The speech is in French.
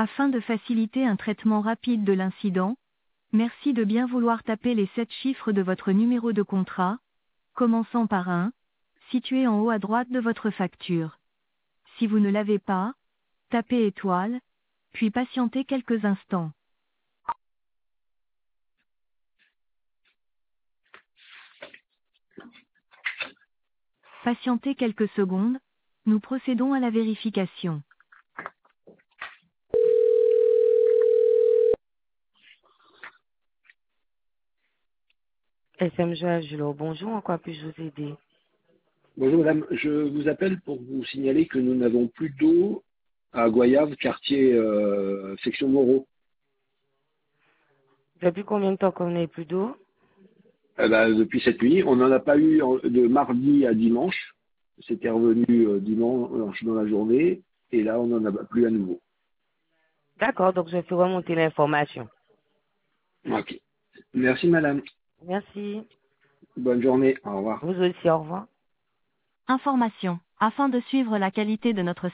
Afin de faciliter un traitement rapide de l'incident, merci de bien vouloir taper les 7 chiffres de votre numéro de contrat, commençant par 1, situé en haut à droite de votre facture. Si vous ne l'avez pas, tapez étoile, puis patientez quelques instants. Patientez quelques secondes, nous procédons à la vérification. SM Joël Julot, bonjour, en quoi puis-je vous aider? Bonjour madame, je vous appelle pour vous signaler que nous n'avons plus d'eau à Goyave, quartier section Moreau. Depuis combien de temps qu'on n'a plus d'eau? Depuis cette nuit, on n'en a pas eu de mardi à dimanche. C'était revenu dimanche dans la journée et là on n'en a plus à nouveau. D'accord, donc je fais remonter l'information. Ok. Merci madame. Merci. Bonne journée. Au revoir. Vous aussi, au revoir. Information. Afin de suivre la qualité de notre